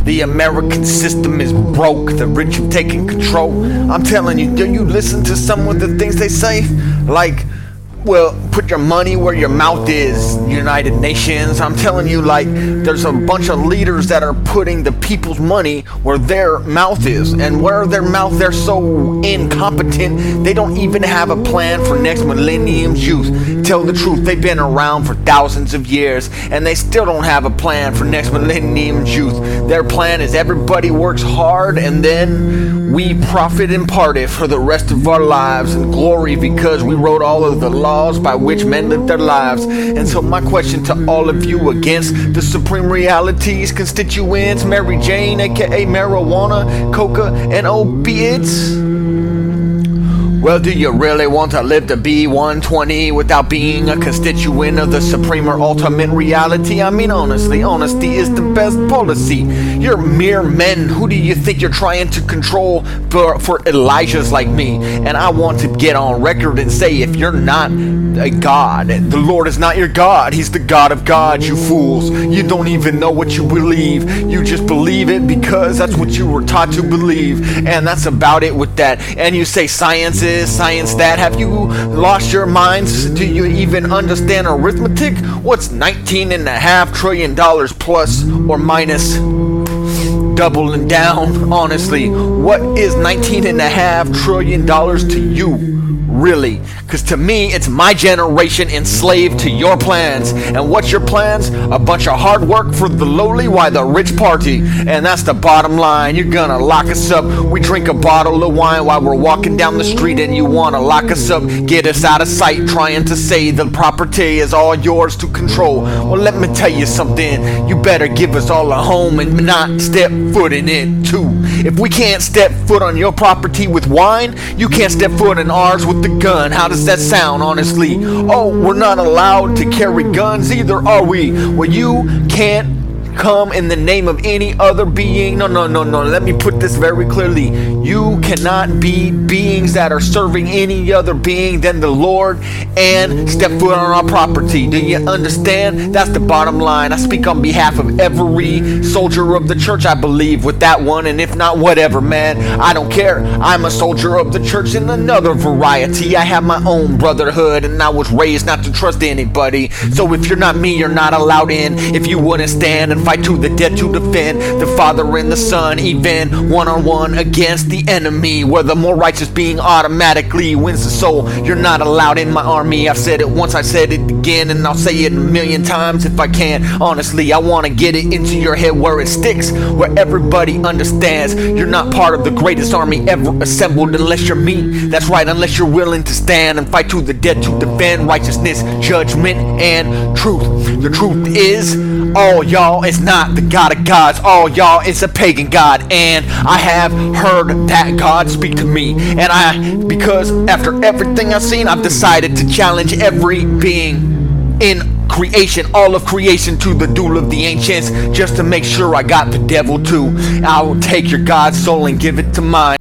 The American system is broke, the rich have taken control. I'm telling you, do you listen to some of the things they say? Like, well, put your money where your mouth is, United Nations. I'm telling you, like, there's a bunch of leaders that are putting the people's money where their mouth is. And where their mouth, they're so incompetent, they don't even have a plan for next millennium's youth. Tell the truth, they've been around for thousands of years, and they still don't have a plan for next millennium's youth. Their plan is everybody works hard, and then we profit and party for the rest of our lives in glory, because we wrote all of the laws by which men live their lives. And so my question to all of you against the supreme realities constituents, Mary Jane, aka marijuana, coca, and opiates. Well, do you really want to live to be 120 without being a constituent of the supreme or ultimate reality? I mean, honestly, honesty is the best policy. You're mere men. Who do you think you're trying to control for Elijahs like me? And I want to get on record and say, if you're not a God, the Lord is not your God. He's the God of gods, you fools. You don't even know what you believe. You just believe it because that's what you were taught to believe. And that's about it with that. And you say science is, science that. Have you lost your minds? Do you even understand arithmetic? What's $19.5 trillion plus or minus? Doubling down, honestly, what is $19.5 trillion to you? Really? Because to me, it's my generation enslaved to your plans. And what's your plans? A bunch of hard work for the lowly while the rich party. And that's the bottom line. You're gonna lock us up. We drink a bottle of wine while we're walking down the street, and you wanna lock us up, get us out of sight, trying to say the property is all yours to control. Well, let me tell you something. You better give us all a home and not step foot in it too. If we can't step foot on your property with wine, you can't step foot in ours with the gun. How does that sound, honestly? Oh, we're not allowed to carry guns either, are we? Well, you can't come in the name of any other being. No. Let me put this very clearly. You cannot be beings that are serving any other being than the Lord and step foot on our property. Do you understand? That's the bottom line. I speak on behalf of every soldier of the church, I believe, with that one. And if not, whatever, man. I don't care. I'm a soldier of the church in another variety. I have my own brotherhood, and I was raised not to trust anybody. So if you're not me, you're not allowed in. If you wouldn't stand and fight to the death to defend the Father and the Son, even one-on-one against the enemy, where the more righteous being automatically wins the soul. You're not allowed in my army. I've said it once, I said it again, and I'll say it a million times if I can. Honestly, I want to get it into your head where it sticks, where everybody understands you're not part of the greatest army ever assembled unless you're me. That's right, unless you're willing to stand and fight to the death to defend righteousness, judgment, and truth. The truth is, all y'all is not the God of gods. All y'all is a pagan god, and I have heard that God speak to me. And because after everything I've seen, I've decided to challenge every being in creation, all of creation, to the duel of the ancients, just to make sure I got the devil too. I will take your God's soul and give it to mine.